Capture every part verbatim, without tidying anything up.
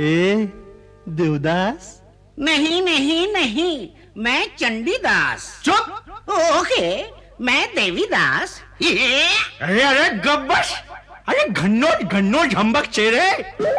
अरे देवदास? नहीं नहीं नहीं, मैं चंडीदास। चुप। ओके, मैं देवीदास। ये अरे अरे गब्बस, अरे घन्नो घन्नो झंबक चेहरे।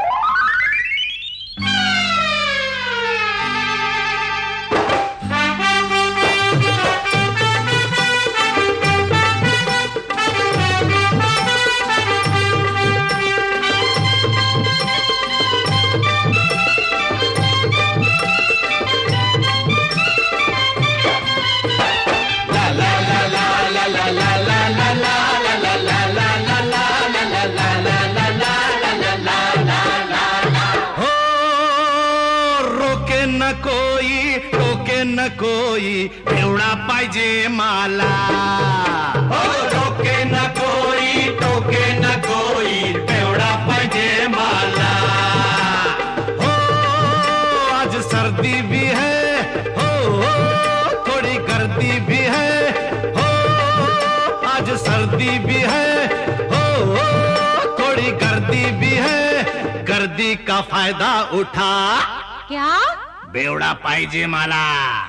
न कोई टोके न कोई बेवड़ा पाहिजे मला। हो रोके न कोई टोके न कोई बेवड़ा पाहिजे मला। हो आज सर्दी भी है, हो, हो थोड़ी गर्दी भी है, हो आज सर्दी भी है, हो, हो थोड़ी गर्दी भी है। गर्दी का फायदा उठा क्या? बेवड़ा पाहिजे मला।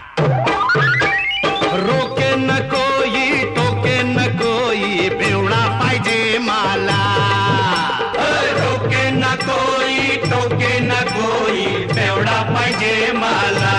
रोके न कोई टोके न कोई बेवड़ा पाहिजे मला। रोके न कोई टोके न कोई बेवड़ा पाहिजे मला।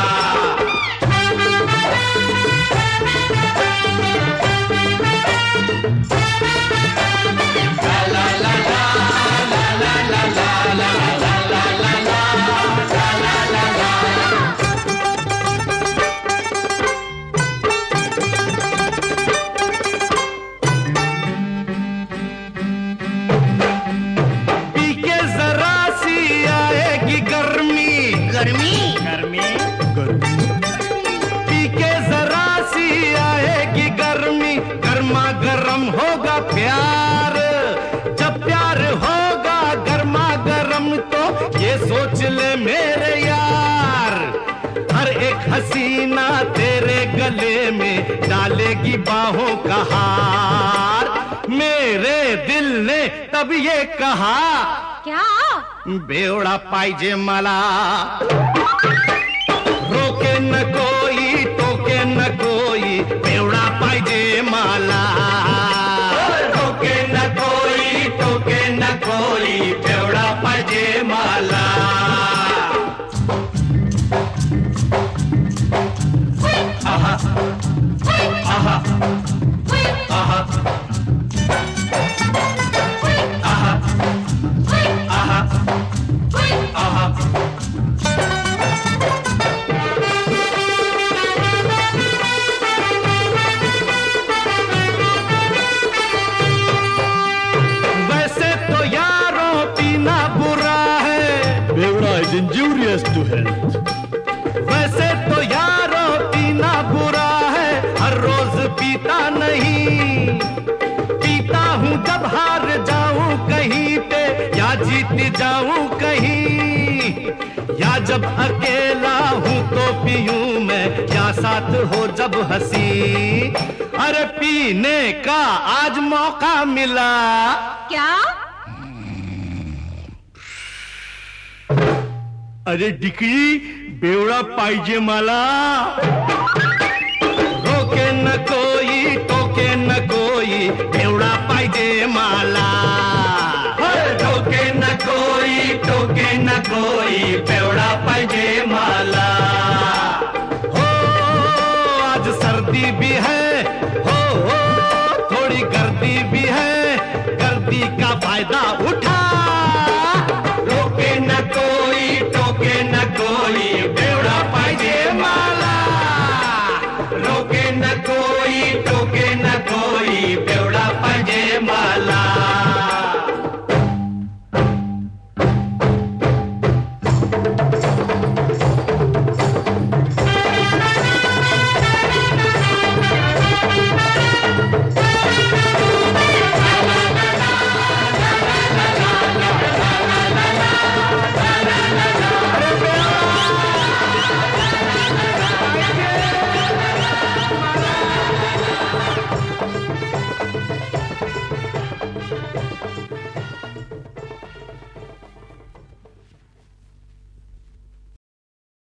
गर्मी गर्मी पी के जरा सी आएगी गर्मी, गर्मा गर्म होगा प्यार। जब प्यार होगा गर्मा गर्म तो ये सोच ले मेरे यार, हर एक हसीना तेरे गले में डालेगी बाहों का हार। मेरे दिल ने तब ये कहा क्या? बेवड़ा पाहिजे मला। रोके न कोई टोके न कोई बेवड़ा पाहिजे मला। रोके न कोई टोके न कोई बेवड़ा पाहिजे मला। आहा आहा आहा injurious to health. वैसे तो यारो पीना बुरा है, हर रोज पीता नहीं। पीता हूँ जब हार जाऊं कहीं पे या जीत जाऊं कहीं, या जब अकेला हूँ तो पीऊं मैं, या साथ हो जब हंसी। अरे पीने का आज मौका मिला। क्या? अरे डिकरी बेवड़ा पाहिजे मला। रोके न कोई टोके न कोई बेवड़ा पाहिजे मला। रोके न कोई टोके न कोई बेवड़ा पाहिजे मला। हो आज सर्दी भी है, हो, हो थोड़ी गर्दी भी है। गर्दी का फायदा